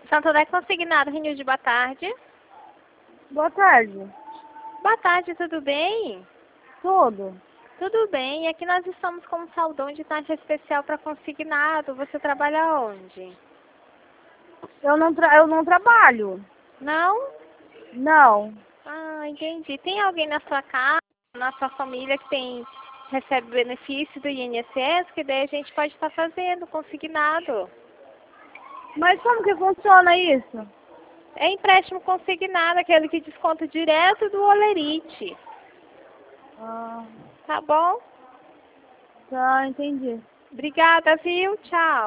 Santo André Consignado, Renilde, boa tarde. Boa tarde. Boa tarde, tudo bem? Tudo? Tudo bem, aqui nós estamos com um saldão de taxa especial para consignado. Você trabalha onde? Eu não trabalho. Não? Não. Ah, entendi. Tem alguém na sua casa, na sua família que recebe benefício do INSS, que daí a gente pode estar fazendo consignado. Mas como que funciona isso? É empréstimo consignado, aquele que desconta direto do Olerite. Ah, Tá bom? tá, entendi. Obrigada, viu? Tchau.